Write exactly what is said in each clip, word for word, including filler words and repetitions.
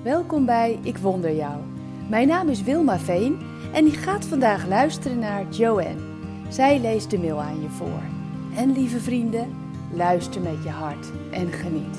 Welkom bij Ik Wonder Jou. Mijn naam is Wilma Veen en ik ga vandaag luisteren naar Joanne. Zij leest de mail aan je voor. En lieve vrienden, luister met je hart en geniet.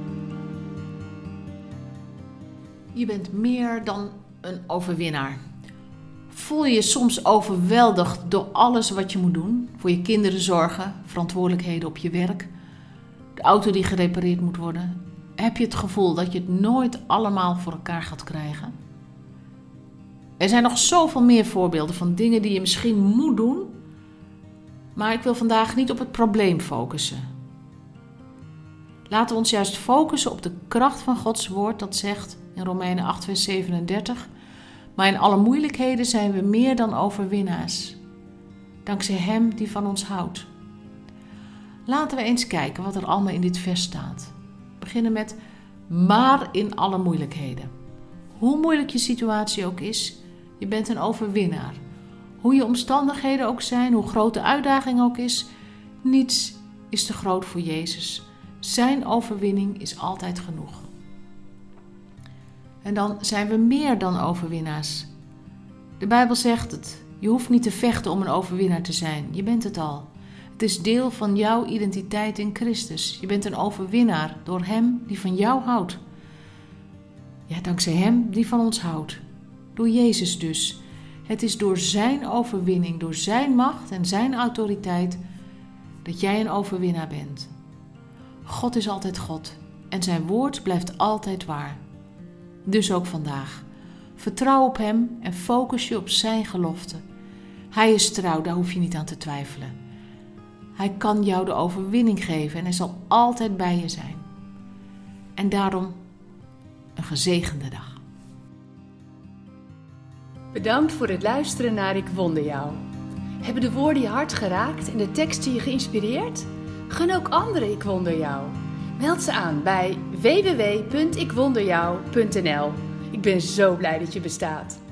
Je bent meer dan een overwinnaar. Voel je je soms overweldigd door alles wat je moet doen? Voor je kinderen zorgen, verantwoordelijkheden op je werk, de auto die gerepareerd moet worden. Heb je het gevoel dat je het nooit allemaal voor elkaar gaat krijgen? Er zijn nog zoveel meer voorbeelden van dingen die je misschien moet doen, maar ik wil vandaag niet op het probleem focussen. Laten we ons juist focussen op de kracht van Gods woord dat zegt in Romeinen acht vers zevenendertig: maar in alle moeilijkheden zijn we meer dan overwinnaars, dankzij Hem die van ons houdt. Laten we eens kijken wat er allemaal in dit vers staat. We beginnen met maar in alle moeilijkheden. Hoe moeilijk je situatie ook is, je bent een overwinnaar. Hoe je omstandigheden ook zijn, hoe groot de uitdaging ook is, niets is te groot voor Jezus. Zijn overwinning is altijd genoeg. En dan zijn we meer dan overwinnaars. De Bijbel zegt het. Je hoeft niet te vechten om een overwinnaar te zijn. Je bent het al. Het is deel van jouw identiteit in Christus. Je bent een overwinnaar door Hem die van jou houdt. Ja, dankzij Hem die van ons houdt. Door Jezus dus. Het is door Zijn overwinning, door Zijn macht en Zijn autoriteit dat jij een overwinnaar bent. God is altijd God en Zijn woord blijft altijd waar. Dus ook vandaag. Vertrouw op Hem en focus je op Zijn gelofte. Hij is trouw, daar hoef je niet aan te twijfelen. Hij kan jou de overwinning geven en Hij zal altijd bij je zijn. En daarom een gezegende dag. Bedankt voor het luisteren naar Ik Wonder Jou. Hebben de woorden je hart geraakt en de teksten je geïnspireerd? Gun ook anderen Ik Wonder Jou. Meld ze aan bij w w w punt ik wonder jou punt n l. Ik ben zo blij dat je bestaat.